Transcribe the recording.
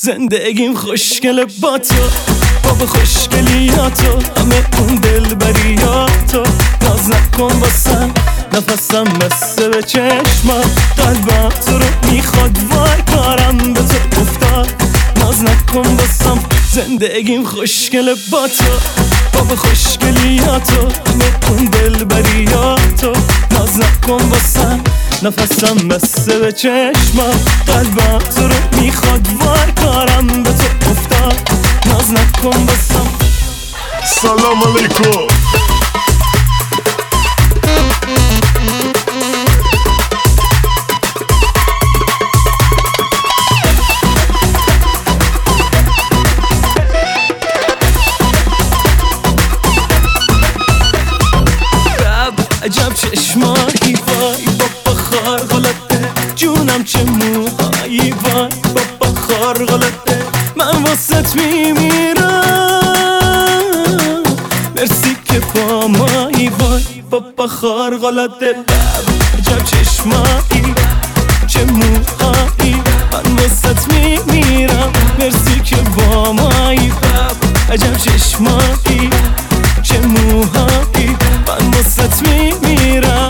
زندگیم خوشگله با تو، بابا خوشگلیاتو، همه اون دلبریاتو. ناز نکن واسم، نفسم بسته به چشمم، قلبم تو رو میخواد، وای کارم به تو افتاد. ناز نکن واسم، زندگیم خوشگله با تو، بابا خوشگلیاتو، همه اون دلبریاتو. ناز نکن واسم، نفسم بسته به چشمم، قلبم تو رو میخواد، وای کارم به تو افتاد. ناز نکن واسم. سلام علیکم. عجب چشمایی، وای بابا خارق‌العاده، جونم چه موهایی، وای بابا خارق‌العاده. من واسط میمیرم، مرسی که با مایی، وای بابا خارق‌العاده. عجب چشمایی، چه موهایی، من واسط میمیرم، مرسی که با مایی. عجب چشمایی، چه موهایی، من واسط میمیرم.